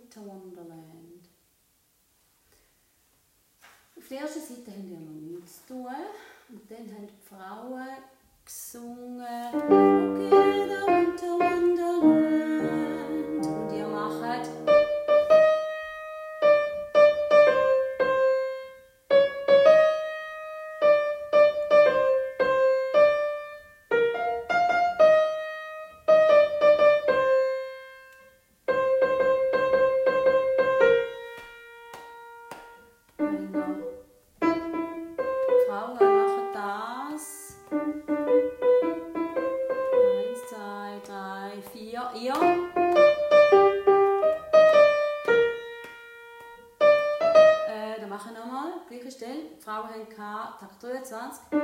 Winter Wonderland. Auf der ersten Seite haben wir noch nichts zu tun. Und dann haben die Frauen gesungen Okay, the Winter Wonderland. Und ihr macht Frauen haben Takt 23. 2,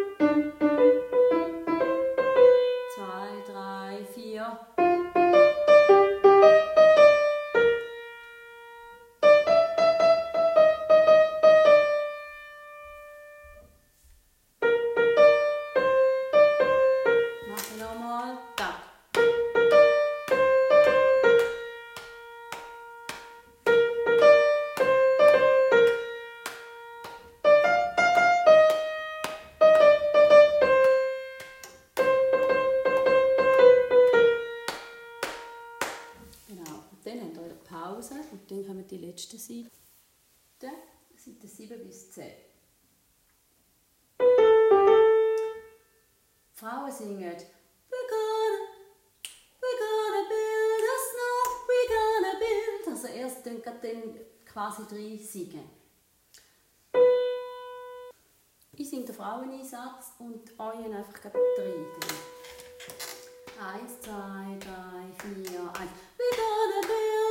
3, 4. Machen nochmal Takt. Dann haben wir eine Pause und dann kommen die letzten Seiten, Seite 7 bis 10. Die Frauen singen We're gonna build a snow, we're gonna build. Also erst dann quasi 3 singen. Ich singe den Fraueneinsatz und euch einfach 3. 1, 2, 3, 4, 1. We're gonna build